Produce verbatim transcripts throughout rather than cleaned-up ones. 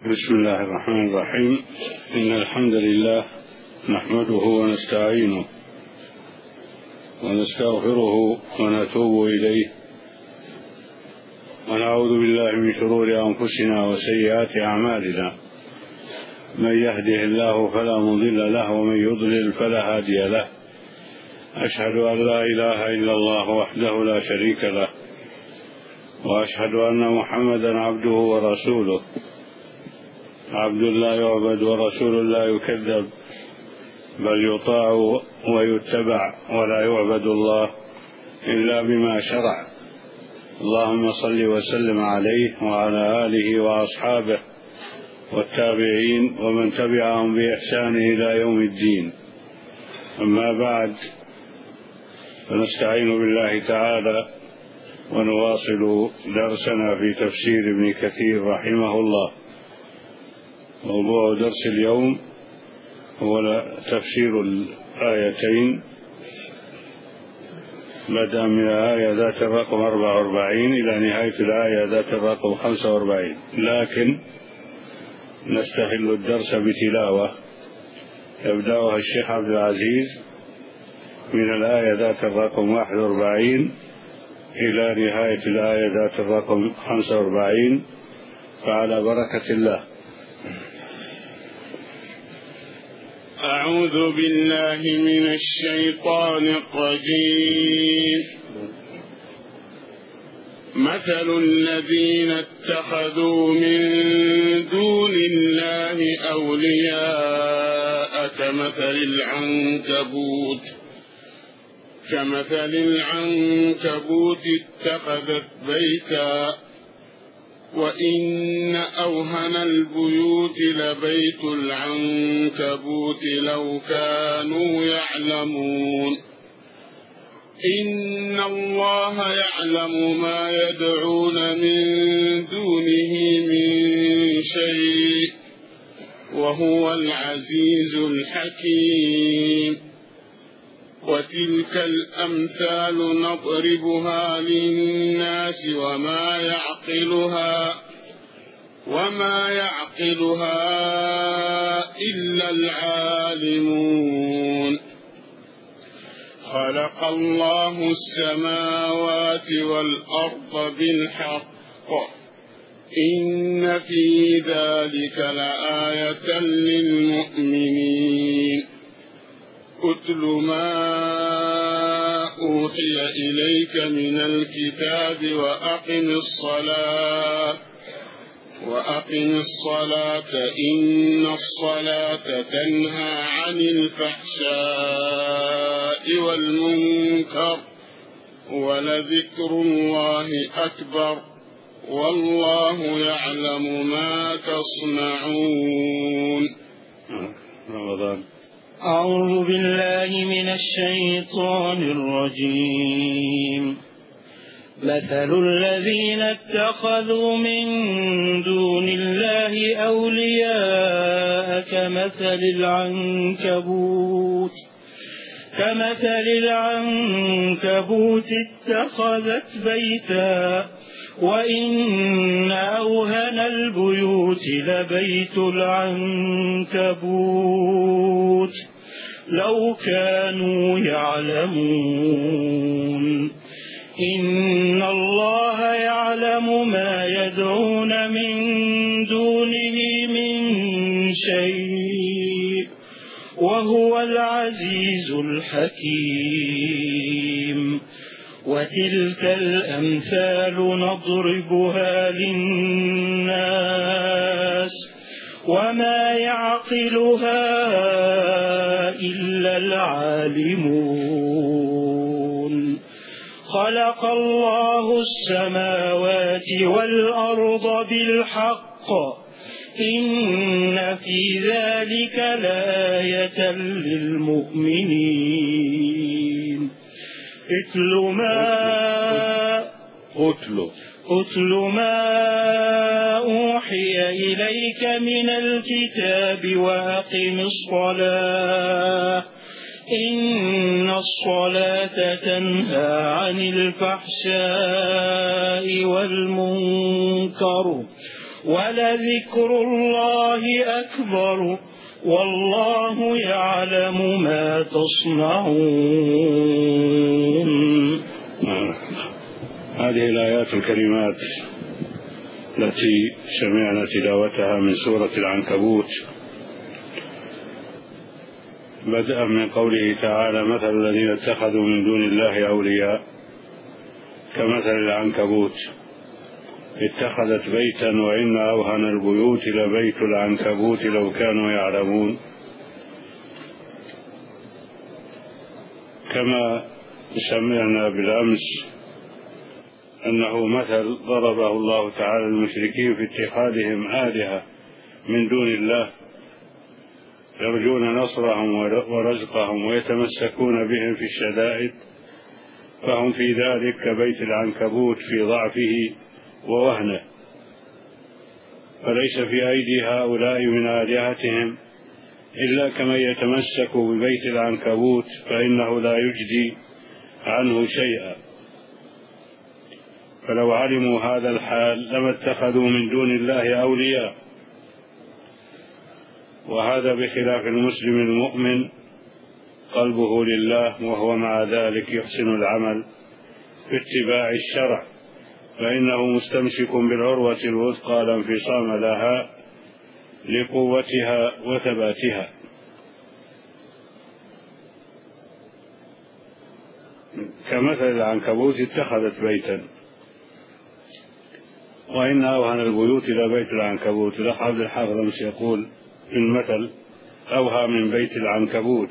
بسم الله الرحمن الرحيم. إن الحمد لله نحمده ونستعينه ونستغفره ونتوب إليه ونعوذ بالله من شرور أنفسنا وسيئات أعمالنا. من يهده الله فلا مضل له ومن يضلل فلا هادي له. أشهد أن لا إله إلا الله وحده لا شريك له، وأشهد أن محمدا عبده ورسوله، عبد لا يعبد ورسول لا يكذب، بل يطاع ويتبع ولا يعبد الله إلا بما شرع. اللهم صل وسلم عليه وعلى آله وأصحابه والتابعين ومن تبعهم بإحسان إلى يوم الدين. أما بعد، فنستعين بالله تعالى ونواصل درسنا في تفسير ابن كثير رحمه الله. موضوع درس اليوم هو تفسير الآيتين بدءا من الآية ذات الرقم أربعة وأربعين إلى نهاية الآية ذات الرقم خمسة وأربعين، لكن نستهل الدرس بتلاوة يبدأها الشيخ عبد العزيز من الآية ذات الرقم واحد وأربعين إلى نهاية الآية ذات الرقم خمسة وأربعين، فعلى بركة الله. أعوذ بالله من الشيطان الرجيم. مثل الذين اتخذوا من دون الله أولياء كمثل العنكبوت كمثل العنكبوت اتخذت بيتا، وإن أوهن البيوت لبيت العنكبوت لو كانوا يعلمون. إن الله يعلم ما يدعون من دونه من شيء، وهو العزيز الحكيم. وتلك الأمثال نضربها للناس وما يعقلها وما يعقلها إلا العالمون. خلق الله السماوات والأرض بالحق، إن في ذلك لآية للمؤمنين. اتل ما أوحي إليك من الكتاب وأقم الصلاة وأقم الصلاة إن الصلاة تنهى عن الفحشاء والمنكر، ولذكر الله أكبر، والله يعلم ما تصنعون. رمضان. أعوذ بالله من الشيطان الرجيم. مثل الذين اتخذوا من دون الله أولياء كمثل العنكبوت كمثل العنكبوت اتخذت بيتا، وإن أوهن البيوت لبيت العنكبوت لو كانوا يعلمون. إن الله يعلم ما يدعون من دونه من شيء، وهو العزيز الحكيم. وتلك الأمثال نضربها للناس وما يعقلها إلا العالمون. خلق الله السماوات والأرض بالحق، إن في ذلك لآية للمؤمنين. اتل ما أتل أتل ما أوحي إليك من الكتاب وأقم الصلاة إن الصلاة تنهى عن الفحشاء والمنكر ولذكر الله أكبر والله يعلم ما تصنعون. هذه الآيات الكريمات التي سمعنا تلاوتها من سورة العنكبوت بدءا من قوله تعالى: مثل الذين اتخذوا من دون الله أولياء كمثل العنكبوت اتخذت بيتا وإن أوهن البيوت لبيت العنكبوت لو كانوا يعلمون. كما سمعنا بالأمس أنه مثل ضربه الله تعالى المشركين في اتخاذهم آلهة من دون الله يرجون نصرهم ورزقهم ويتمسكون بهم في الشدائد، فهم في ذلك كبيت العنكبوت في ضعفه ووهنه، فليس في أيدي هؤلاء من آلهتهم إلا كمن يتمسك ببيت العنكبوت فإنه لا يجدي عنه شيئا. فلو علموا هذا الحال لما اتخذوا من دون الله أولياء، وهذا بخلاف المسلم المؤمن قلبه لله وهو مع ذلك يحسن العمل في اتباع الشرع، فإنه مستمسك بالعروة الوثقى لا انفصام لها لقوتها وثباتها. كمثل العنكبوت اتخذت بيتا وإن أوهن البيوت لبيت العنكبوت. الأخ الحافظ أمس يقول المثل أوهى من بيت العنكبوت،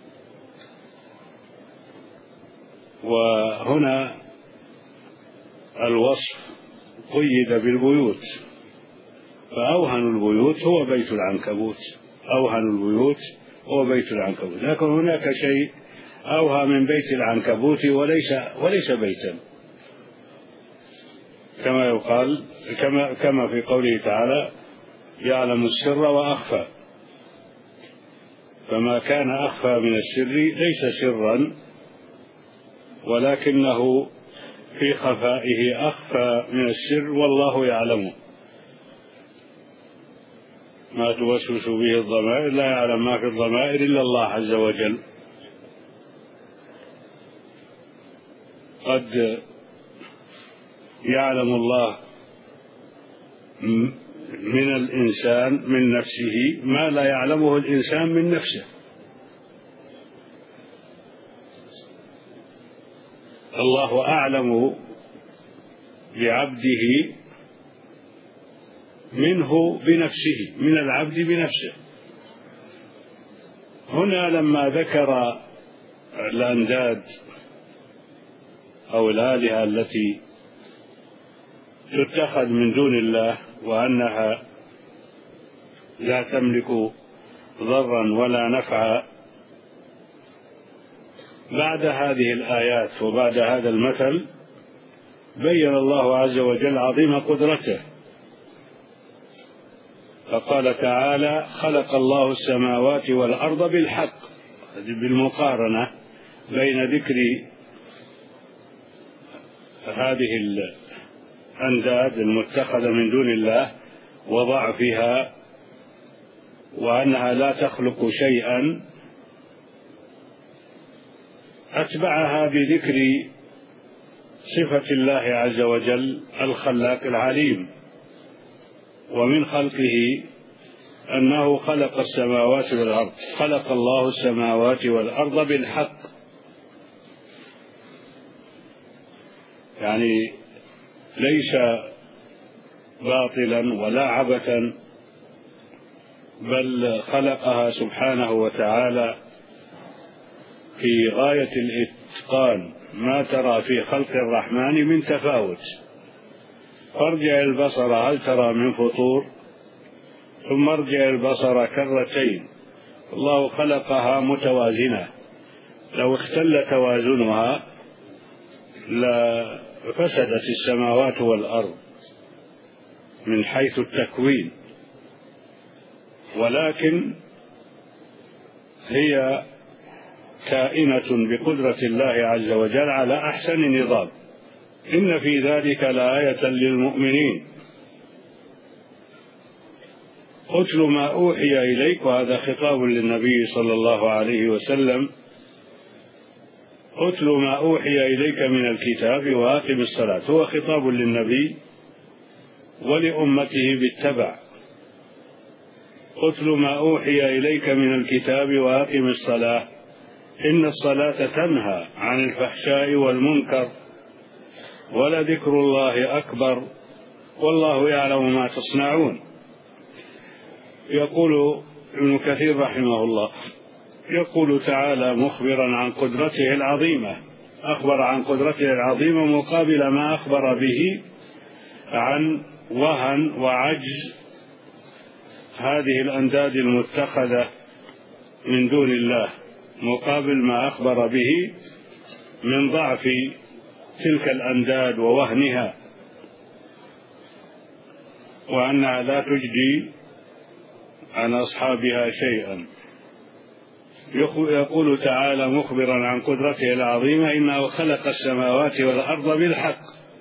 وهنا الوصف قيد بالبيوت، فأوهن البيوت هو بيت العنكبوت، أوهن البيوت هو بيت العنكبوت، لكن هناك شيء أوهى من بيت العنكبوت وليس وليس بيتا، كما يقال كما كما في قوله تعالى: يعلم السر وأخفى. فما كان أخفى من السر ليس سرا، ولكنه في خفائه أخفى من السر، والله يعلم ما توسوس به الضمائر، لا يعلم ما في الضمائر إلا الله عز وجل. قد يعلم الله من الإنسان من نفسه ما لا يعلمه الإنسان من نفسه. الله أعلم بعبده منه بنفسه، من العبد بنفسه. هنا لما ذكر الأنداد أو الآلهة التي تتخذ من دون الله وأنها لا تملك ضرا ولا نفعا، بعد هذه الآيات وبعد هذا المثل بين الله عز وجل عظيم قدرته، فقال تعالى: خلق الله السماوات والأرض بالحق، بالمقارنة بين ذكر هذه الأنداد المتخذة من دون الله وضعفها وأنها لا تخلق شيئا، أتبعها بذكر صفة الله عز وجل الخلاق العليم، ومن خلقه أنه خلق السماوات والأرض، خلق الله السماوات والأرض بالحق، يعني ليس باطلا ولا عبثا، بل خلقها سبحانه وتعالى في غاية الإتقان، ما ترى في خلق الرحمن من تفاوت. فارجع البصر هل ترى من فطور، ثم ارجع البصر كرتين، الله خلقها متوازنة، لو اختل توازنها لفسدت السماوات والأرض من حيث التكوين، ولكن هي كائنة بقدرة الله عز وجل على أحسن نظام. إن في ذلك لآية للمؤمنين أتل ما أوحي إليك، وهذا خطاب للنبي صلى الله عليه وسلم، أتل ما أوحي إليك من الكتاب وأقم الصلاة، هو خطاب للنبي ولأمته بالتبع. أتل ما أوحي إليك من الكتاب وأقم الصلاة إن الصلاة تنهى عن الفحشاء والمنكر ولذكر الله أكبر والله يعلم ما تصنعون. يقول ابن كثير رحمه الله، يقول تعالى مخبرا عن قدرته العظيمة، أخبر عن قدرته العظيمة مقابل ما أخبر به عن وهن وعجز هذه الأنداد المتخذة من دون الله، مقابل ما أخبر به من ضعف تلك الأنداد ووهنها، وأنها لا تجدي عن أصحابها شيئا. يقول تعالى مخبرا عن قدرته العظيمة إنه خلق السماوات والأرض بالحق،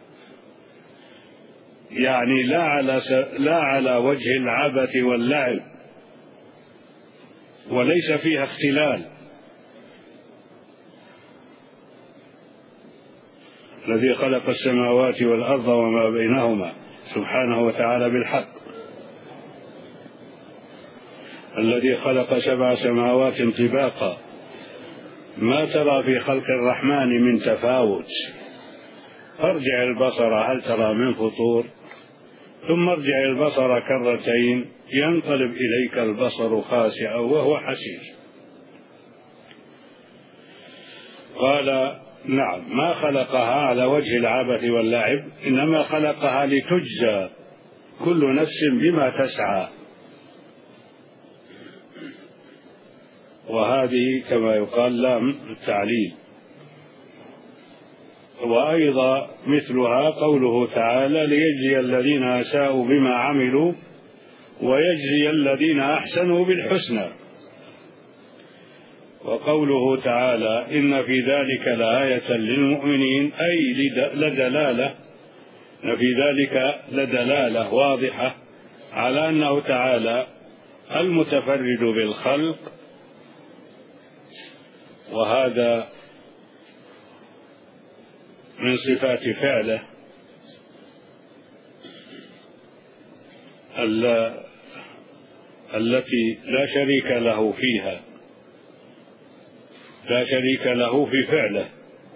يعني لا على, لا على وجه العبث واللعب، وليس فيها اختلال. الذي خلق السماوات والأرض وما بينهما سبحانه وتعالى بالحق، الذي خلق سبع سماوات طباقا ما ترى في خلق الرحمن من تفاوت، فارجع البصر هل ترى من فطور ثم ارجع البصر كرتين ينقلب إليك البصر خاسئا وهو حسير. قال نعم، ما خلقها على وجه العبث واللعب، إنما خلقها لتجزى كل نفس بما تسعى، وهذه كما يقال لام التعليل. وأيضا مثلها قوله تعالى ليجزي الذين أساءوا بما عملوا ويجزي الذين أحسنوا بالحسنى. وقوله تعالى إن في ذلك لآية للمؤمنين، أي لدلالة في ذلك لدلالة واضحة على أنه تعالى المتفرد بالخلق، وهذا من صفات فعله التي لا شريك له فيها، لا شريك له في فعله.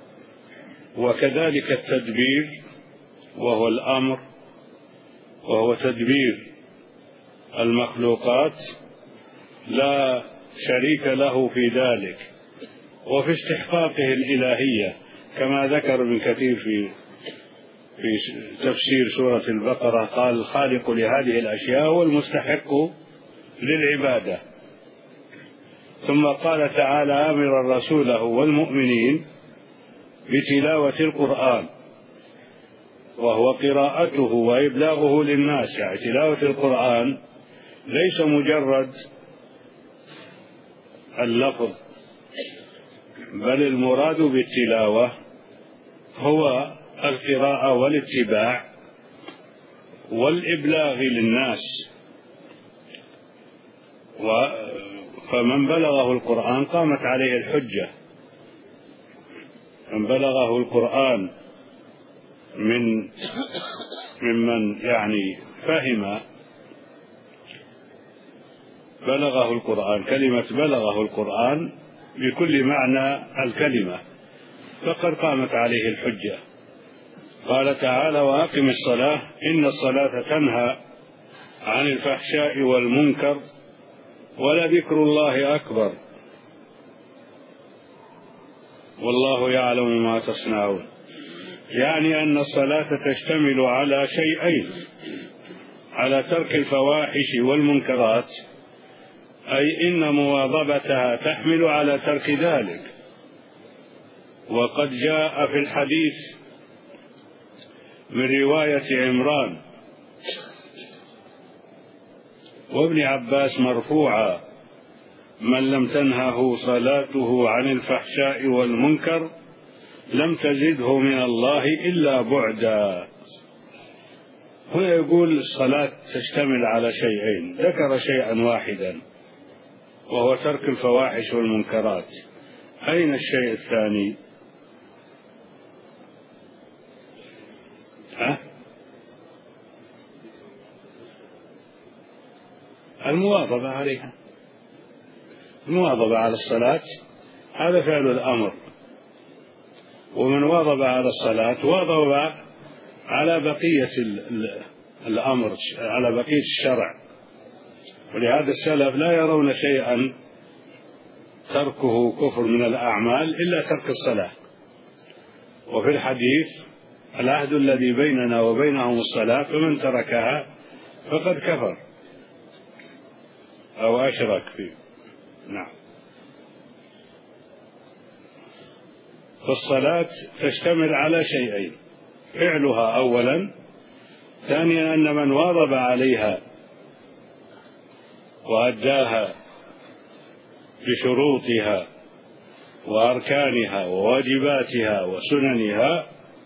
وكذلك التدبير وهو الأمر، وهو تدبير المخلوقات، لا شريك له في ذلك وفي استحقاقه الإلهية، كما ذكر ابن كثير في في تفسير سورة البقرة، قال الخالق لهذه الأشياء هو المستحق للعبادة. ثم قال تعالى آمرا رسوله والمؤمنين بتلاوة القرآن، وهو قراءته وإبلاغه للناس، يعني تلاوة القرآن ليس مجرد اللفظ، بل المراد بالتلاوة هو القراءة والاتباع والإبلاغ للناس. فمن بلغه القرآن قامت عليه الحجة، من بلغه القرآن من ممن يعني فهم بلغه القرآن، كلمة بلغه القرآن بكل معنى الكلمة، فقد قامت عليه الحجة. قال تعالى وأقم الصلاة إن الصلاة تنهى عن الفحشاء والمنكر ولذكر الله أكبر والله يعلم ما تصنعون. يعني أن الصلاة تشتمل على شيئين، على ترك الفواحش والمنكرات، أي إن مواظبتها تحمل على ترك ذلك. وقد جاء في الحديث من رواية عمران وابن عباس مرفوعا من لم تنهه صلاته عن الفحشاء والمنكر لم تزده من الله إلا بعدا. هنا يقول الصلاة تشتمل على شيئين، ذكر شيئا واحدا وهو ترك الفواحش والمنكرات. أين الشيء الثاني؟ ها؟ المواظبة عليها، المواظبة على الصلاة هذا فعل الأمر، ومن واظب على الصلاة واظب على بقية الأمر، على بقية الشرع. ولهذا السلف لا يرون شيئا تركه كفر من الأعمال إلا ترك الصلاة. وفي الحديث العهد الذي بيننا وبينهم الصلاة فمن تركها فقد كفر أو أشرك فيه. نعم. فالصلاة تشتمل على شيئين، فعلها أولا، ثانيا أن من واظب عليها وأداها بشروطها وأركانها وواجباتها وسننها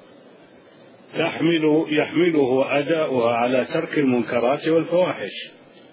تحمل يحمله أداؤها على ترك المنكرات والفواحش.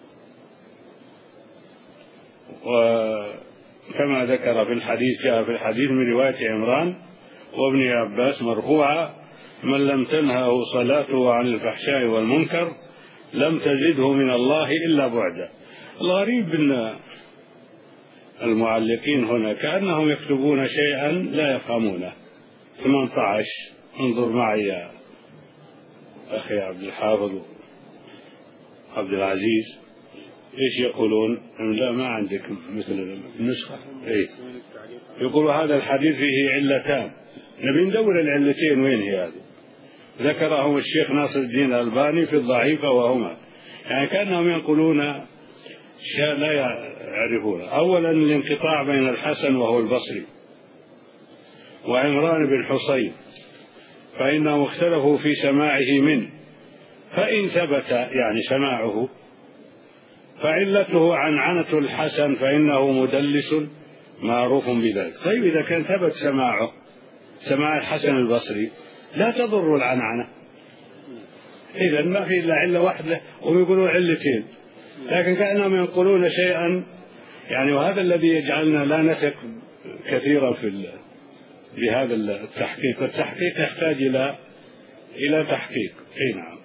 وكما ذكر في الحديث، جاء في الحديث من رواية عمران وابن عباس مرفوعة: من لم تنهه صلاته عن الفحشاء والمنكر لم تزده من الله إلا بعدا. الغريب أن المعلقين هنا كأنهم يكتبون شيئا لا يفهمونه. ثمانية عشر، انظر معي يا أخي عبد الحافظ عبد العزيز، إيش يقولون؟ لا ما عندك مثل النسخة. إيه؟ يقول هذا الحديث فيه علتان، نبي ندور العلتين وين هي هذه. ذكرهم الشيخ ناصر الدين الألباني في الضعيفة، وهما يعني كأنهم ينقلون شيء لا يعرفونه. أولا الانقطاع بين الحسن وهو البصري وعمران بن حصين، فإنهم اختلفوا في سماعه منه، فإن ثبت يعني سماعه فعلته عنعنة الحسن فإنه مدلس معروف بذلك. طيب إذا كان ثبت سماعه سماع الحسن البصري لا تضر العنعنة، إذا ما في إلا علة واحدة ويقولون علتين، لكن كأنهم ينقلون شيئا يعني. وهذا الذي يجعلنا لا نثق كثيرا في بهذا التحقيق. التحقيق يحتاج إلى إلى تحقيق. أي نعم.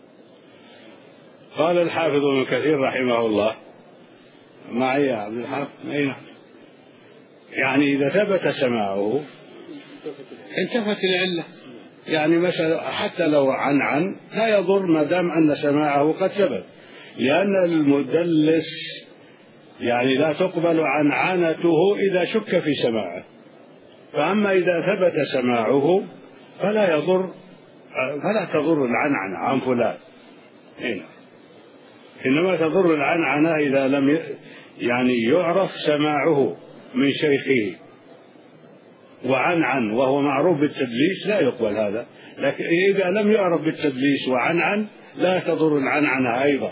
قال الحافظ ابن كثير رحمه الله معي يا عبد الحافظ. أي نعم. يعني إذا ثبت سماعه انتفت العلة، يعني مثلا حتى لو عن عن لا يضر ما دام أن سماعه قد ثبت، لأن المدلس يعني لا تقبل عنعنته إذا شك في سماعه. فأما إذا ثبت سماعه فلا يضر، فلا تضر العنعنة عن فلان. هنا. إنما تضر العنعنة إذا لم يعني يعرف سماعه من شيخه وعن عن، وهو معروف بالتدليس لا يقبل هذا. لكن إذا لم يعرف بالتدليس وعن عن لا تضر العنعنة أيضا.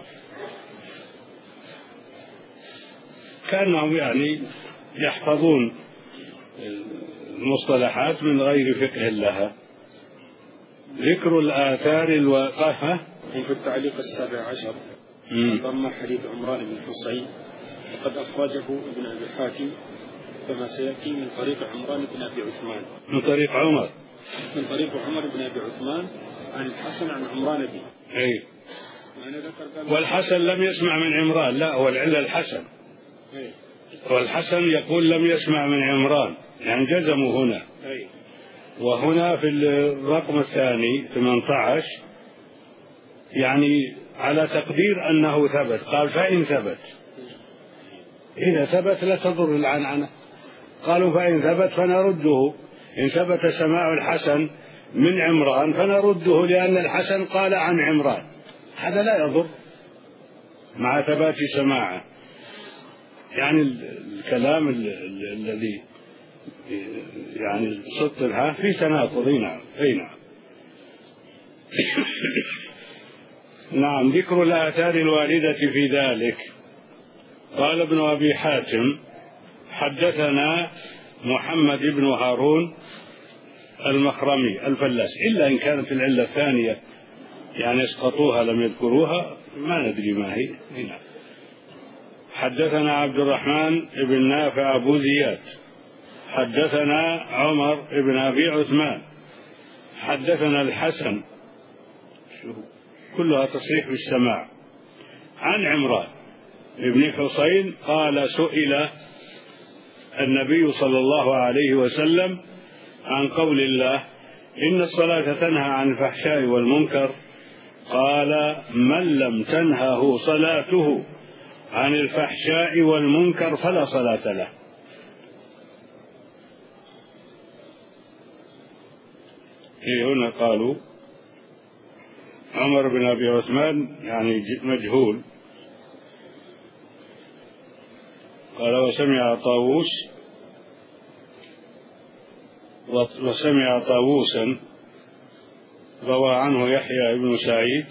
كأنهم يعني يحفظون المصطلحات من غير فقه لها. ذكر الآثار الواقعة في التعليق السابع عشر ضم حديث عمران بن حصين، وقد أخرجه ابن أبي حاتم كما سيأتي من طريق عمران بن أبي عثمان، من طريق عمر من طريق عمر بن أبي عثمان عن الحسن عن عمران بن. أي. والحسن لم يسمع من عمران، لا هو العلة الحسن. أي. والحسن يقول لم يسمع من عمران، يعني جزموا هنا. أي. وهنا في الرقم الثاني ثمانية عشر يعني على تقدير أنه ثبت، قال فإن ثبت. إذا ثبت لا تضر العنعنة. قالوا فإن ثبت فنرده، إن ثبت سماع الحسن من عمران فنرده لأن الحسن قال عن عمران، هذا لا يضر مع ثبات سماعه. يعني الكلام الذي يعني سطرها في تناقض. نعم. أي نعم. نعم. ذكر الآثار الواردة في ذلك. قال ابن أبي حاتم حدثنا محمد بن هارون المخرمي الفلاس، إلا إن كانت العلة الثانية يعني اسقطوها لم يذكروها، ما ندري ما هي. هنا حدثنا عبد الرحمن بن نافع أبو زياد حدثنا عمر بن أبي عثمان حدثنا الحسن، كلها تصريح بالسماع، عن عمران بن حسين قال سئل النبي صلى الله عليه وسلم عن قول الله إن الصلاة تنهى عن الفحشاء والمنكر، قال من لم تنهه صلاته عن الفحشاء والمنكر فلا صلاة له. إيه هنا قالوا عمر بن أبي عثمان يعني مجهول، قال وسمع طاووس وسمع طاووسا روى عنه يحيى بن سعيد،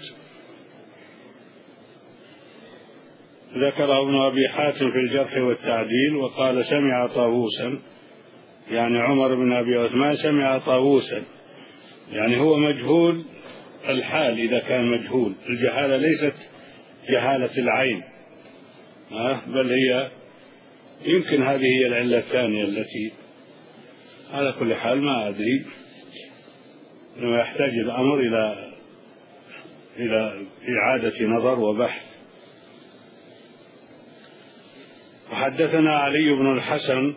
ذكر ابن أبي حاتم في الجرح والتعديل وقال سمع طاووسا، يعني عمر بن أبي عثمان سمع طاووسا، يعني هو مجهول الحال. إذا كان مجهول، الجهالة ليست جهالة العين، بل هي يمكن هذه هي العلة الثانية التي على كل حال ما أدري، إنما يحتاج الأمر إلى إلى إعادة نظر وبحث. وحدثنا علي بن الحسن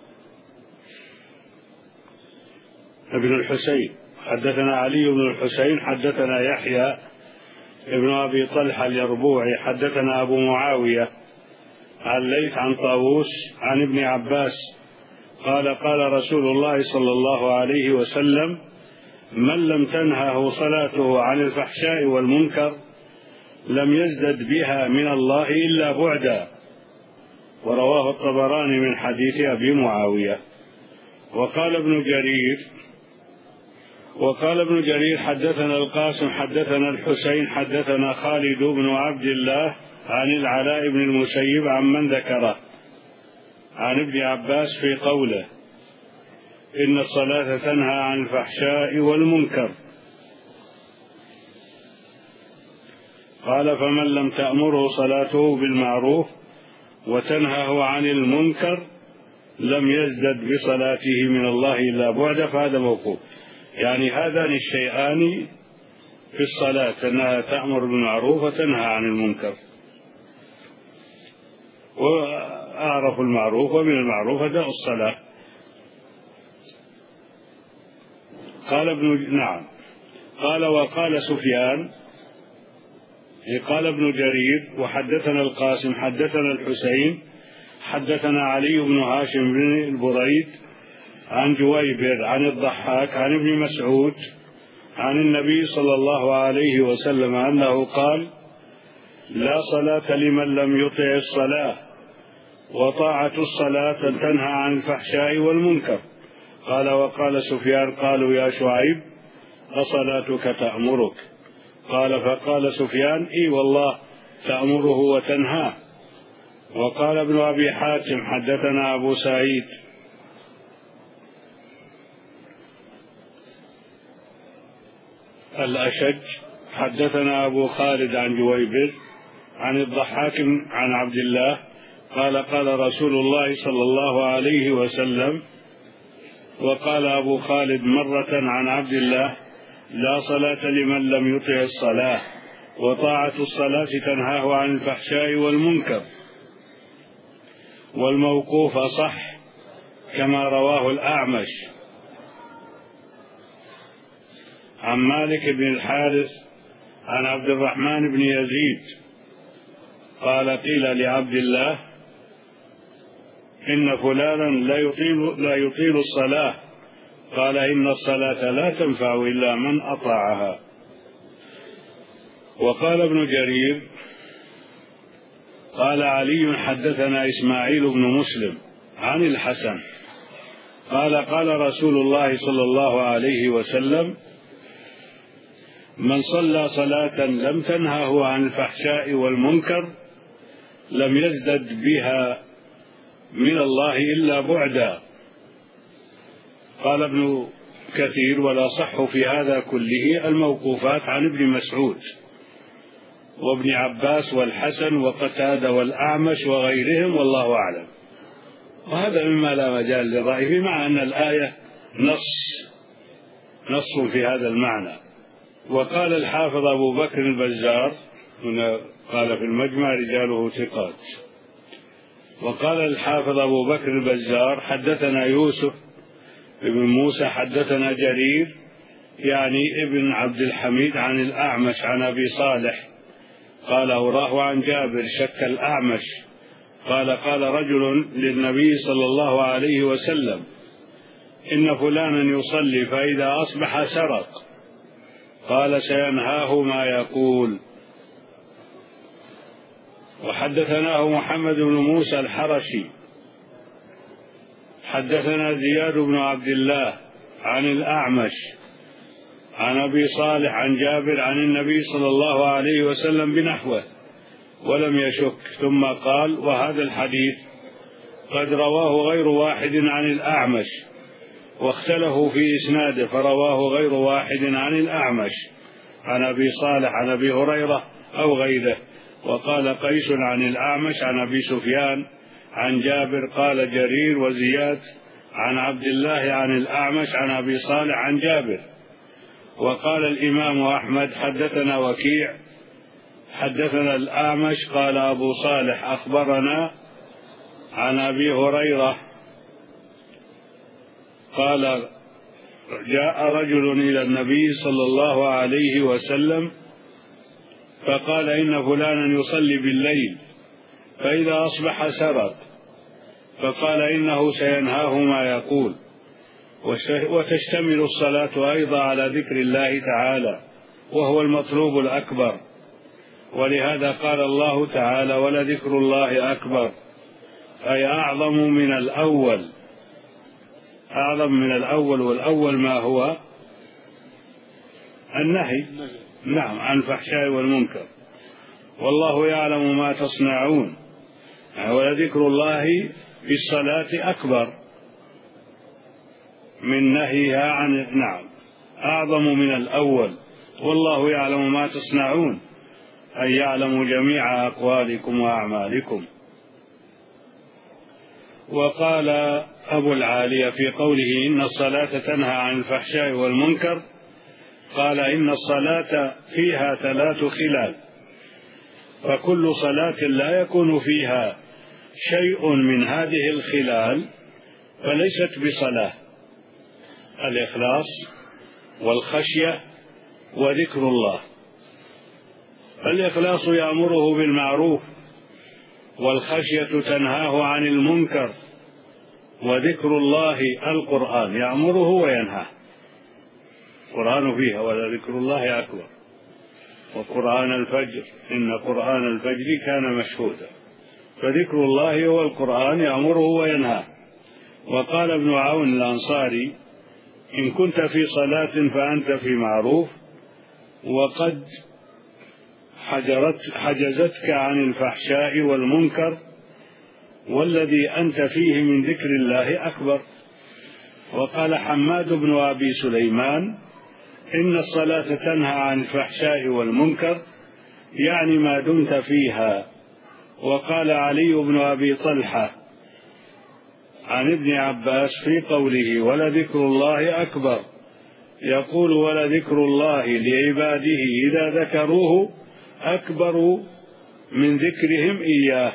ابن الحسين حدثنا علي بن الحسين حدثنا يحيى ابن أبي طلحة اليربوعي حدثنا أبو معاوية عن ليث عن طاووس عن ابن عباس قال قال رسول الله صلى الله عليه وسلم من لم تنهه صلاته عن الفحشاء والمنكر لم يزدد بها من الله إلا بعدا. ورواه الطبراني من حديث أبي معاوية. وقال ابن جرير وقال ابن جرير حدثنا القاسم حدثنا الحسين حدثنا خالد بن عبد الله عن العلاء بن المسيب عن من ذكره عن ابن عباس في قوله إن الصلاة تنهى عن الفحشاء والمنكر، قال فمن لم تأمره صلاته بالمعروف وتنهه عن المنكر لم يزدد بصلاته من الله إلا بعدا. فهذا موقوف، يعني هذان الشيئان في الصلاة أنها تأمر بالمعروف وتنهى عن المنكر، وأعرف المعروف ومن المعروف أداء الصلاة. قال ابن نعم قال وقال سفيان قال ابن جرير وحدثنا القاسم حدثنا الحسين حدثنا علي بن هاشم بن البريد عن جويبر عن الضحاك عن ابن مسعود عن النبي صلى الله عليه وسلم أنه قال لا صلاة لمن لم يطع الصلاة، وطاعة الصلاة تنهى عن الفحشاء والمنكر. قال وقال سفيان قالوا يا شعيب أصلاتك تأمرك؟ قال فقال سفيان إي والله تأمره وتنهاه. وقال ابن أبي حاتم حدثنا أبو سعيد الأشج حدثنا أبو خالد عن جويبر عن الضحاك عن عبد الله قال قال رسول الله صلى الله عليه وسلم. وقال أبو خالد مرة عن عبد الله لا صلاة لمن لم يطع الصلاة، وطاعة الصلاة تنهاه عن الفحشاء والمنكر. والموقوف أصح كما رواه الأعمش عن مالك بن الحارث عن عبد الرحمن بن يزيد قال قيل لعبد الله إن فلانا لا يطيل, لا يطيل الصلاة، قال إن الصلاة لا تنفع إلا من أطاعها. وقال ابن جرير قال علي حدثنا إسماعيل بن مسلم عن الحسن قال قال رسول الله صلى الله عليه وسلم من صلى صلاة لم تنهه عن الفحشاء والمنكر لم يزدد بها من الله إلا بعدا. قال ابن كثير، والأصح في هذا كله الموقوفات عن ابن مسعود وابن عباس والحسن وقتادة والأعمش وغيرهم، والله أعلم. وهذا مما لا مجال للرأي فيه، مع أن الآية نص نص في هذا المعنى. وقال الحافظ أبو بكر البزار، هنا قال في المجمع رجاله ثقات. وقال الحافظ أبو بكر البزار حدثنا يوسف ابن موسى حدثنا جرير يعني ابن عبد الحميد عن الأعمش عن أبي صالح قال أوراه عن جابر شك الأعمش قال قال رجل للنبي صلى الله عليه وسلم إن فلانا يصلي فإذا أصبح سرق، قال سينهاه ما يقول. وحدثناه محمد بن موسى الحرشي حدثنا زياد بن عبد الله عن الأعمش عن أبي صالح عن جابر عن النبي صلى الله عليه وسلم بنحوه ولم يشك، ثم قال وهذا الحديث قد رواه غير واحد عن الأعمش واختلفوا في إسناده، فرواه غير واحد عن الأعمش عن أبي صالح عن أبي هريرة أو غيره. وقال قيس عن الأعمش عن أبي سفيان عن جابر قال جرير وزياد عن عبد الله عن الأعمش عن أبي صالح عن جابر. وقال الإمام أحمد حدثنا وكيع حدثنا الأعمش قال أبو صالح أخبرنا عن أبي هريرة قال جاء رجل إلى النبي صلى الله عليه وسلم فقال إن فلانا يصلي بالليل فإذا أصبح سرق، فقال إنه سينهاه ما يقول. وتشتمل الصلاة أيضا على ذكر الله تعالى وهو المطلوب الأكبر، ولهذا قال الله تعالى ولذكر الله أكبر، أي أعظم من الأول، أعظم من الأول. والأول ما هو النهي نعم عن الفحشاء والمنكر، والله يعلم ما تصنعون، ولذكر الله في الصلاة أكبر من نهيها عن نعم أعظم من الأول، والله يعلم ما تصنعون أي يعلم جميع أقوالكم وأعمالكم. وقال أبو العالية في قوله إن الصلاة تنهى عن الفحشاء والمنكر قال إن الصلاة فيها ثلاث خلال، فكل صلاة لا يكون فيها شيء من هذه الخلال فليست بصلاة: الإخلاص والخشية وذكر الله. الإخلاص يأمره بالمعروف، والخشية تنهاه عن المنكر، وذكر الله القرآن يأمره وينهاه. القرآن فيها ولذكر الله أكبر، وقرآن الفجر إن قرآن الفجر كان مشهودا، فذكر الله هو القرآن يأمره وينهاه. وقال ابن عون الأنصاري إن كنت في صلاة فأنت في معروف وقد حجرت حجزتك عن الفحشاء والمنكر، والذي أنت فيه من ذكر الله أكبر. وقال حماد بن أبي سليمان إن الصلاة تنهى عن الفحشاء والمنكر يعني ما دمت فيها. وقال علي بن أبي طلحة عن ابن عباس في قوله ولذكر الله أكبر يقول ولذكر الله لعباده إذا ذكروه أكبر من ذكرهم إياه.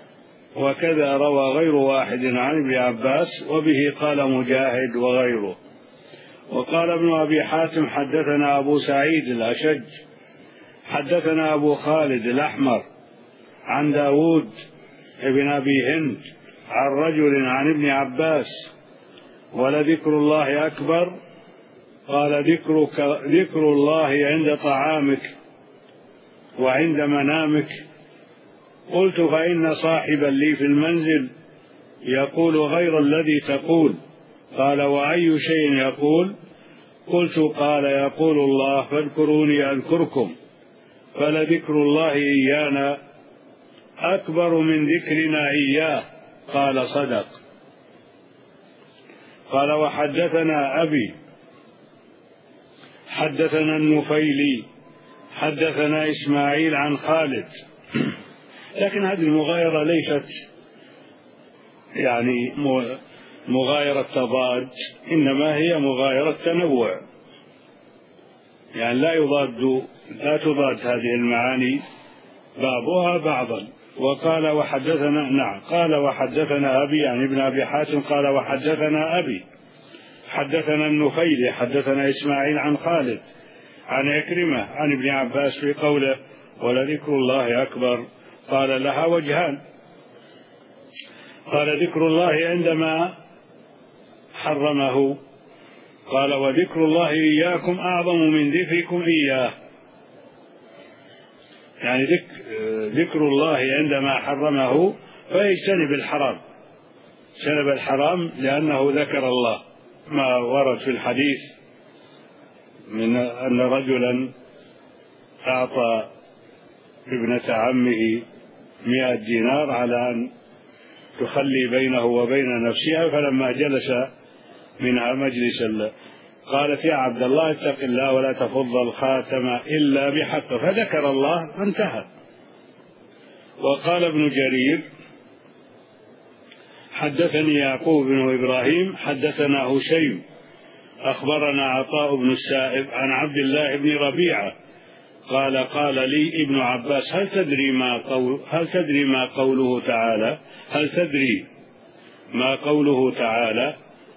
وكذا روى غير واحد عن ابن عباس، وبه قال مجاهد وغيره. وقال ابن أبي حاتم حدثنا أبو سعيد الأشج حدثنا أبو خالد الأحمر عن داود ابن أبي هند عن رجل عن ابن عباس ولذكر الله أكبر قال ذكرك ذكر الله عند طعامك وعند منامك. قلت فإن صاحبا لي في المنزل يقول غير الذي تقول. قال وأي شيء يقول؟ قلت قال يقول الله فاذكروني أذكركم، فلذكر الله إيانا أكبر من ذكرنا إياه. قال صدق. قال وحدثنا أبي حدثنا النفيلي حدثنا إسماعيل عن خالد. لكن هذه المغايرة ليست يعني مغايرة تضاد، إنما هي مغايرة تنوع، يعني لا يضاد لا تضاد هذه المعاني بعضها بعضا. وقال وحدثنا نعم قال وحدثنا أبي يعني ابن أبي حاتم قال وحدثنا أبي حدثنا النفيلي حدثنا إسماعيل عن خالد عن عكرمة عن ابن عباس في قوله ولذكر الله أكبر. قال لها وجهان، قال ذكر الله عندما حرمه، قال وذكر الله إياكم أعظم من ذكركم إياه، يعني ذكر الله عندما حرمه فيجتنب الحرام، اجتنب الحرام لأنه ذكر الله، ما ورد في الحديث من أن رجلا أعطى ابنة عمه مئة دينار على أن تخلي بينه وبين نفسها، فلما جلس منها مجلسا قالت يا عبد الله اتق الله ولا تفض الخاتم إلا بحقه، فذكر الله فانتهى. وقال ابن جرير حدثني يعقوب بن إبراهيم حدثنا هشيم أخبرنا عطاء بن السائب عن عبد الله بن ربيعة قال قال لي ابن عباس هل تدري ما قول هل تدري ما قوله تعالى هل تدري ما قوله تعالى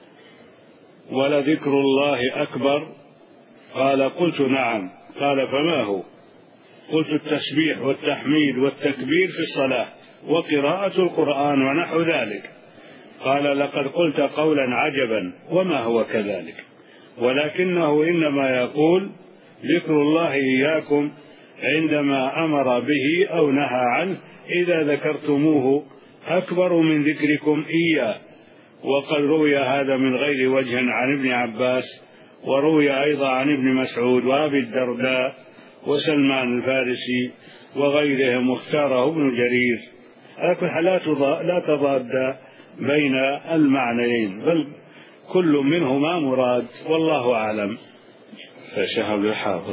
ولذكر الله أكبر؟ قال قلت نعم. قال فما هو؟ قلت التسبيح والتحميد والتكبير في الصلاة وقراءة القرآن ونحو ذلك. قال لقد قلت قولا عجبا وما هو كذلك، ولكنه إنما يقول ذكر الله إياكم عندما أمر به أو نهى عنه إذا ذكرتموه أكبر من ذكركم إياه. وقد روي هذا من غير وجه عن ابن عباس، وروي أيضا عن ابن مسعود وأبي الدرداء وسلمان الفارسي وغيرهم، واختاره ابن جرير. لكن لا تضاد بين المعنيين، بل كل منهما مراد، والله أعلم. فشهد الحافظ.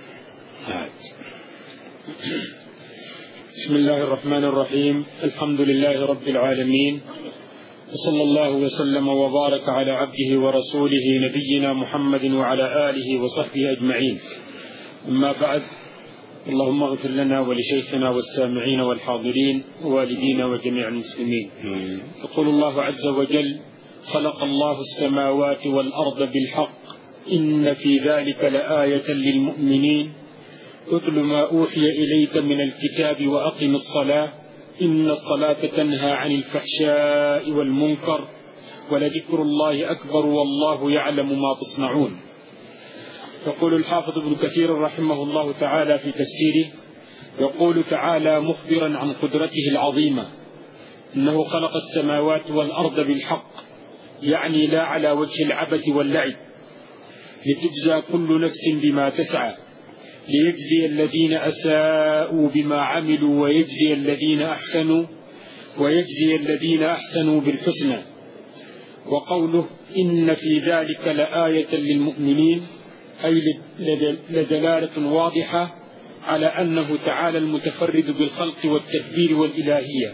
بسم الله الرحمن الرحيم. الحمد لله رب العالمين، وصلى الله وسلم وبارك على عبده ورسوله نبينا محمد وعلى آله وصحبه أجمعين. أما بعد، اللهم اغفر لنا ولشيخنا والسامعين والحاضرين ووالدينا وجميع المسلمين. يقول الله عز وجل: خلق الله السماوات والأرض بالحق إن في ذلك لآية للمؤمنين اتل ما أوحي إليك من الكتاب وأقم الصلاة إن الصلاة تنهى عن الفحشاء والمنكر ولذكر الله أكبر والله يعلم ما تصنعون. يقول الحافظ ابن كثير رحمه الله تعالى في تفسيره، يقول تعالى مخبرا عن قدرته العظيمة إنه خلق السماوات والأرض بالحق، يعني لا على وجه العبث واللعب، لتجزى كل نفس بما تسعى، ليجزي الذين أساءوا بما عملوا ويجزي الذين أحسنوا ويجزي الذين أحسنوا بالحسنى. وقوله إن في ذلك لآية للمؤمنين أي لدلالة واضحة على أنه تعالى المتفرد بالخلق والتدبير والإلهية.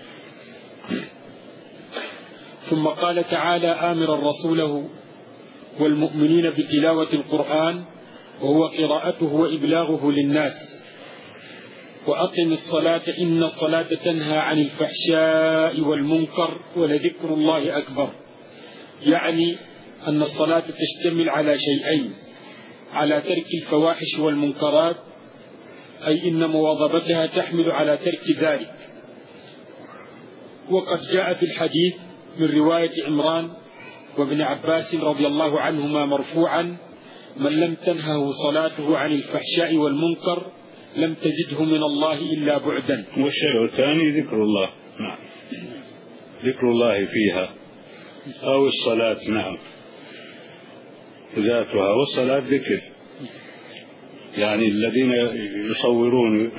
ثم قال تعالى آمرا رسوله والمؤمنين بتلاوة القرآن وهو قراءته وإبلاغه للناس: وأقم الصلاة إن الصلاة تنهى عن الفحشاء والمنكر ولذكر الله أكبر، يعني أن الصلاة تشتمل على شيئين: على ترك الفواحش والمنكرات، أي إن مواظبتها تحمل على ترك ذلك. وقد جاء في الحديث من رواية عمران وابن عباس رضي الله عنهما مرفوعا: من لم تنهه صلاته عن الفحشاء والمنكر لم تزده من الله إلا بعدا. والشيء الثاني ذكر الله، نعم، ذكر الله فيها أو الصلاة، نعم، ذاتها، والصلاة ذكر. يعني الذين يصورون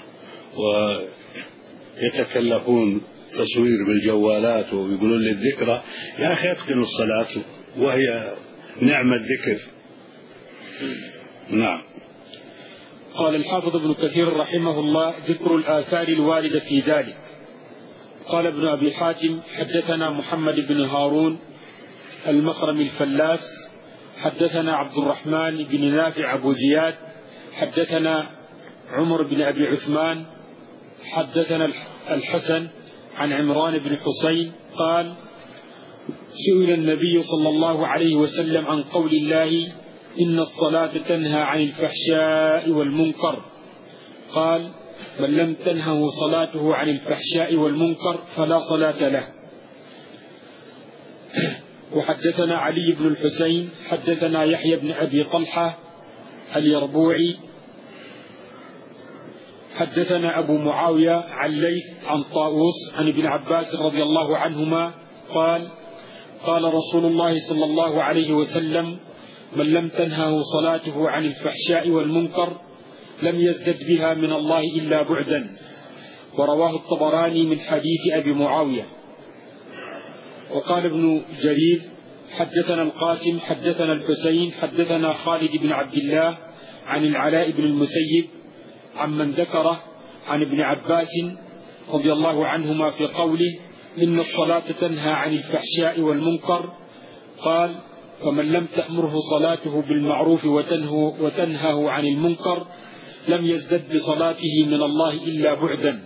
ويتكلفون تصوير بالجوالات ويقولون للذكرى، يا أخي اتقنوا الصلاة وهي نعمة ذكر. نعم. قال الحافظ ابن كثير رحمه الله: ذكر الآثار الواردة في ذلك. قال ابن أبي حاتم: حدثنا محمد بن هارون المخرمي الفلاس، حدثنا عبد الرحمن بن نافع أبو زياد، حدثنا عمر بن أبي عثمان، حدثنا الحسن عن عمران بن حسين قال: سئل النبي صلى الله عليه وسلم عن قول الله: إن الصلاة تنهى عن الفحشاء والمنكر، قال: من لم تنهه صلاته عن الفحشاء والمنكر فلا صلاة له. وحدثنا علي بن الحسين حدثنا يحيى بن أبي طلحة اليربوعي حدثنا أبو معاوية عن ليث عن طاووس عن ابن عباس رضي الله عنهما قال: قال رسول الله صلى الله عليه وسلم: من لم تنهه صلاته عن الفحشاء والمنكر لم يزدد بها من الله إلا بعدا. ورواه الطبراني من حديث أبي معاوية. وقال ابن جرير: حدثنا القاسم حدثنا الحسين حدثنا خالد بن عبد الله عن العلاء بن المسيب عمن ذكره عن ابن عباس رضي الله عنهما في قوله: إن الصلاة تنهى عن الفحشاء والمنكر، قال: فمن لم تأمره صلاته بالمعروف وتنهه وتنهه عن المنكر لم يزدد بصلاته من الله إلا بعدا.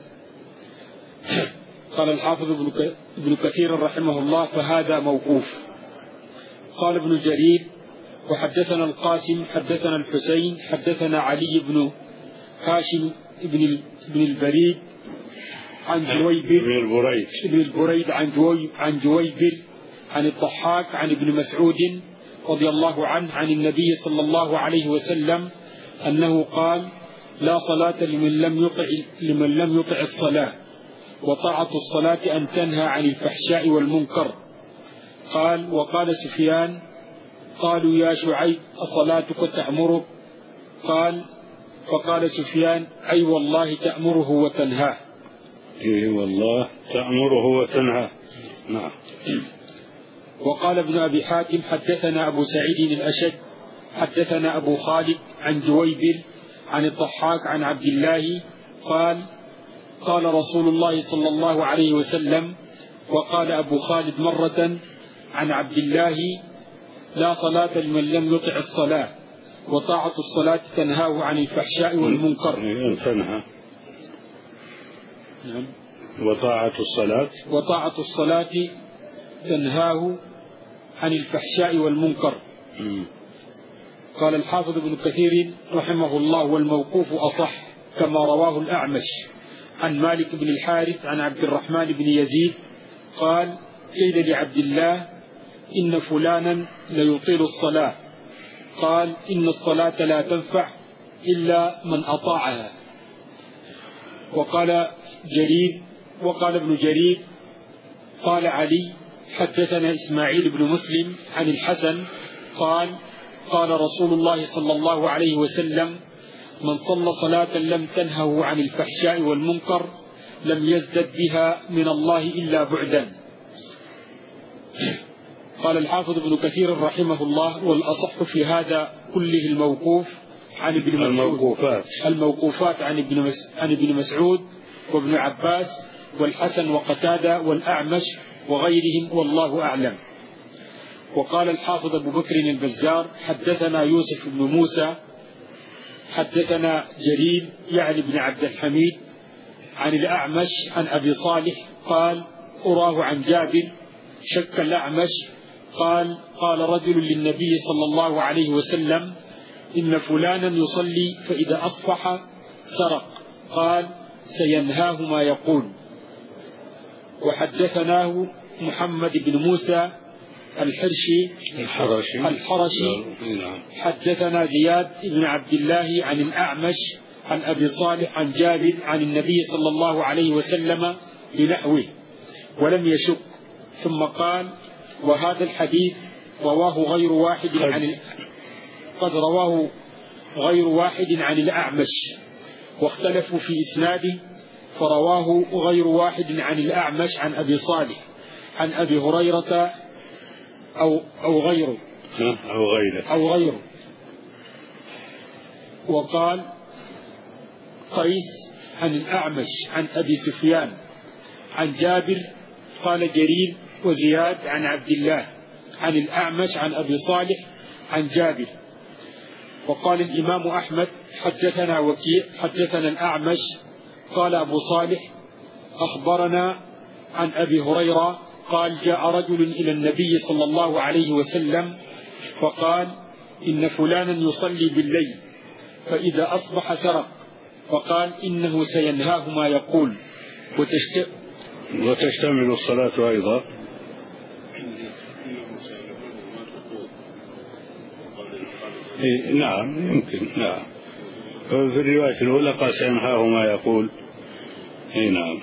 قال الحافظ ابن كثير رحمه الله: فهذا موقوف. قال ابن جرير: وحدثنا القاسم حدثنا الحسين حدثنا علي بن هاشم بن بن البريد عن جويبر بن البريد بن البريد عن جويب عن جويبر عن الضحاك عن ابن مسعود رضي الله عنه عن النبي صلى الله عليه وسلم أنه قال: لا صلاة لمن لم يطع لمن لم يطع الصلاة، وطاعة الصلاة أن تنهى عن الفحشاء والمنكر. قال: وقال سفيان: قالوا يا شعيب أصلاتك تأمرك؟ قال: فقال سفيان: أي والله تأمره وتنهاه. أي والله تأمره وتنهاه. نعم. وقال ابن أبي حاتم: حدثنا أبو سعيد الأشد حدثنا أبو خالد عن جويبر عن الضحاك عن عبد الله قال: قال رسول الله صلى الله عليه وسلم. وقال أبو خالد مرة عن عبد الله: لا صلاة لمن لم يطع الصلاة، وطاعة الصلاة تنهاه عن الفحشاء والمنكر. تنهى. نعم. وطاعة الصلاة وطاعة الصلاة تنهاه عن الفحشاء والمنكر. م. قال الحافظ ابن كثير رحمه الله: والموقوف أصح، كما رواه الأعمش عن مالك بن الحارث عن عبد الرحمن بن يزيد قال: قيل لعبد الله: إن فلانا ليطيل الصلاة، قال: إن الصلاة لا تنفع إلا من أطاعها. وقال جرير وقال ابن جرير: قال علي: حدثنا إسماعيل بن مسلم عن الحسن قال: قال رسول الله صلى الله عليه وسلم: من صلى صلاة لم تنهه عن الفحشاء والمنكر لم يزدد بها من الله إلا بعدا. قال الحافظ ابن كثير رحمه الله: والأصح في هذا كله الموقوف عن ابن مسعود الموقوفات الموقوفات عن ابن مس... عن ابن مسعود وابن عباس والحسن وقتادة والأعمش وغيرهم، والله أعلم. وقال الحافظ أبو بكر البزار: حدثنا يوسف بن موسى حدثنا جرير يعني بن عبد الحميد عن الأعمش عن أبي صالح قال: أراه عن جابر. شك الأعمش قال: قال رجل للنبي صلى الله عليه وسلم: إن فلانا يصلي فإذا أصبح سرق، قال: سينهاه ما يقول. وحدثناه محمد بن موسى الحرشي الحرشي, الحرشي حدثنا زياد بن عبد الله عن الأعمش عن أبي صالح عن جابر عن النبي صلى الله عليه وسلم بنحوه ولم يشك، ثم قال: وهذا الحديث رواه غير واحد عن قد رواه غير واحد عن الأعمش، واختلفوا في إسناده، فرواه غير واحد عن الأعمش عن أبي صالح عن أبي هريرة أو أو غيره أو غيره أو غيره وقال قيس عن الأعمش عن أبي سفيان عن جابر. قال جرير وزياد عن عبد الله عن الأعمش عن أبي صالح عن جابر. وقال الإمام أحمد حدثنا وكيع حدثنا الأعمش قال أبو صالح أخبرنا عن أبي هريرة قال جاء رجل إلى النبي صلى الله عليه وسلم فقال إن فلانا يصلي بالليل فإذا أصبح سرق، فقال إنه سينهاه ما يقول وتشت... وتشتمل الصلاة أيضا. إيه نعم يمكن نعم. في الرواية الأولى قال سينهاه ما يقول. إيه نعم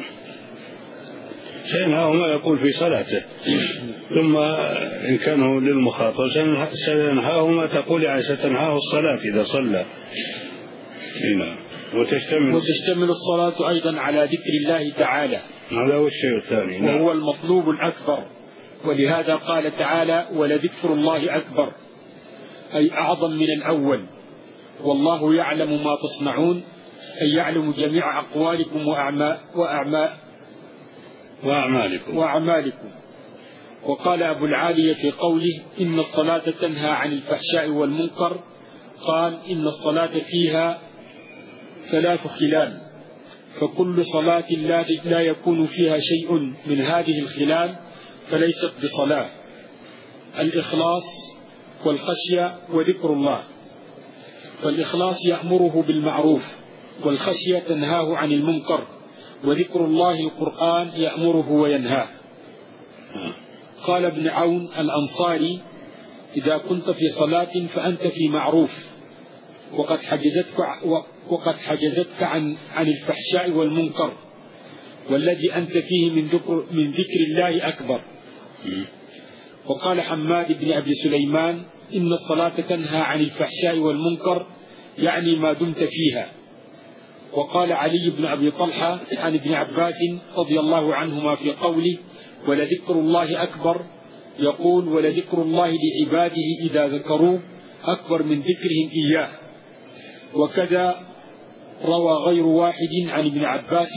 سينهاه ما يقول في صلاته، ثم إن كانه للمخاطب سينهاه ما تقول يعني ستنهاه الصلاة إذا صلى. إيه نعم. وتشتمل وتشتمل الصلاة أيضا على ذكر الله تعالى، هذا هو الشيء الثاني. نعم. وهو المطلوب الأكبر، ولهذا قال تعالى ولذكر الله أكبر أي أعظم من الأول، والله يعلم ما تصنعون أي يعلم جميع أقوالكم وأعمال وأعمال وأعمالكم وأعمالكم. وقال أبو العالية في قوله إن الصلاة تنهى عن الفحشاء والمنكر قال إن الصلاة فيها ثلاث خلال، فكل صلاة لا يكون فيها شيء من هذه الخلال فليست بصلاة: الإخلاص والخشية وذكر الله. فالإخلاص يأمره بالمعروف، والخشية تنهاه عن المنكر، وذكر الله القرآن يأمره وينهاه. قال ابن عون الأنصاري إذا كنت في صلاة فأنت في معروف وقد حجزتك, وقد حجزتك عن, عن الفحشاء والمنكر، والذي أنت فيه من ذكر, من ذكر الله أكبر. وقال حماد بن أبي سليمان إن الصلاة تنهى عن الفحشاء والمنكر يعني ما دمت فيها. وقال علي بن أبي طلحة عن ابن عباس رضي الله عنهما في قوله ولذكر الله أكبر يقول ولذكر الله لعباده إذا ذكروه أكبر من ذكرهم إياه. وكذا روى غير واحد عن ابن عباس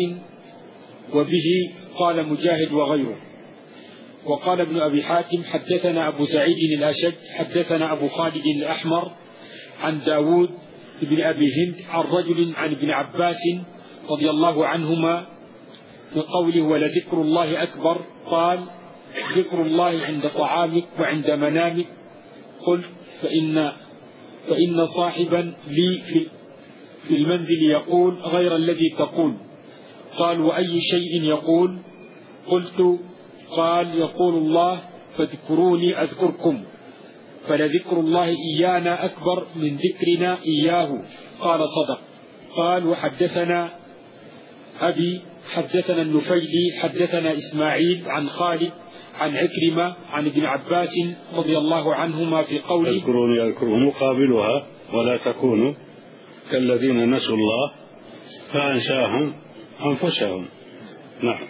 وبه قال مجاهد وغيره. وقال ابن أبي حاتم حدثنا أبو سعيد الأشج حدثنا أبو خالد الأحمر عن داود بن أبي هند عن رجل عن ابن عباس رضي الله عنهما بقوله ولذكر الله أكبر قال ذكر الله عند طعامك وعند منامك. قلت فإن, فإن صاحبا لي في المنزل يقول غير الذي تقول. قال وأي شيء يقول؟ قلت قال يقول الله فاذكروني أذكركم، فلذكر الله إيانا أكبر من ذكرنا إياه. قال صدق. قال وحدثنا أبي حدثنا النفيلي حدثنا إسماعيل عن خالد عن عكرمة عن ابن عباس رضي الله عنهما في قوله اذكروني أذكرهم مقابلها ولا تكونوا كالذين نسوا الله فأنساهم أنفسهم. نعم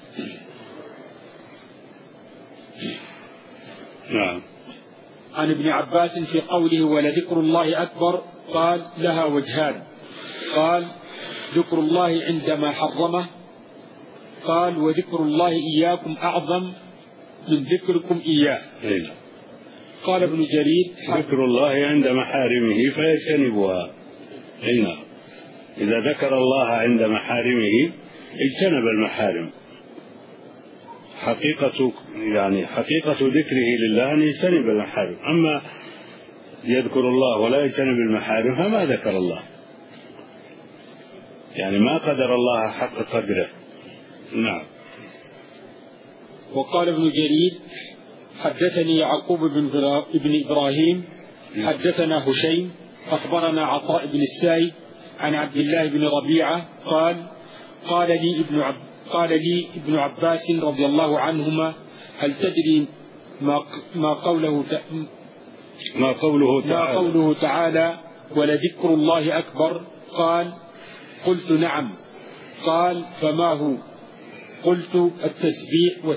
نعم. عن ابن عباس في قوله ولذكر الله أكبر قال لها وجهان. قال ذكر الله عندما حرمه، قال وذكر الله إياكم أعظم من ذكركم إياه. إيه. قال ابن جرير ذكر الله عند محارمه فيجتنبها. هنا إذا ذكر الله عند محارمه اجتنب المحارم. حقيقة يعني حقيقة ذكره لله أن يجتنب المحارم، أما يذكر الله ولا يجتنب المحارم فما ذكر الله، يعني ما قدر الله حق قدره. نعم. وقال ابن جرير حدثني يعقوب بن إبراهيم حدثنا هشيم أخبرنا عطاء بن السائب عن عبد الله بن ربيعة قال قال لي ابن عب قال لي ابن عباس رضي الله عنهما هل تدري ما ما قوله ما قوله تعالى ما قوله تعالى ولذكر الله أكبر؟ قال قلت نعم. قال فما هو؟ قلت التسبيح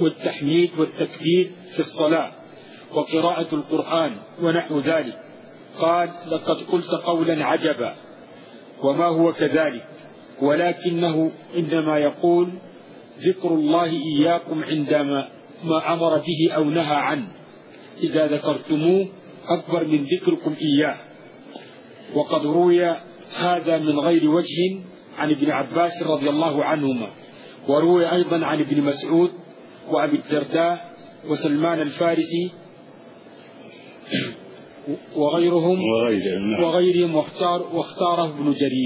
والتحميد والتكبير في الصلاة وقراءة القرآن ونحو ذلك. قال: لقد قلت قولا عجبا وما هو كذلك، ولكنه إنما يقول ذكر الله إياكم عندما ما أمر به أو نهى عنه، إذا ذكرتموه أكبر من ذكركم إياه. وقد روي هذا من غير وجه عن ابن عباس رضي الله عنهما، وروي أيضا عن ابن مسعود وأبي الدرداء وسلمان الفارسي وغيرهم وغيرهم واختار واختاره ابن جرير.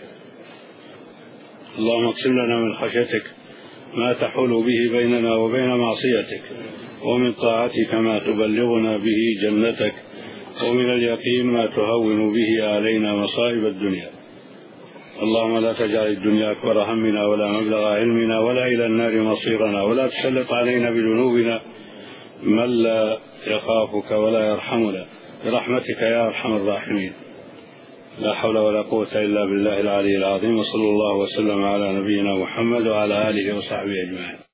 اللهم اقسم لنا من خشيتك ما تحول به بيننا وبين معصيتك، ومن طاعتك ما تبلغنا به جنتك، ومن اليقين ما تهون به علينا مصائب الدنيا. اللهم لا تجعل الدنيا أكبر همنا ولا مبلغ علمنا ولا إلى النار مصيرنا، ولا تسلط علينا بذنوبنا من لا يخافك ولا يرحمنا، برحمتك يا أرحم الراحمين. لا حول ولا قوة إلا بالله العلي العظيم. وصلى الله وسلم على نبينا محمد وعلى آله وصحبه أجمعين.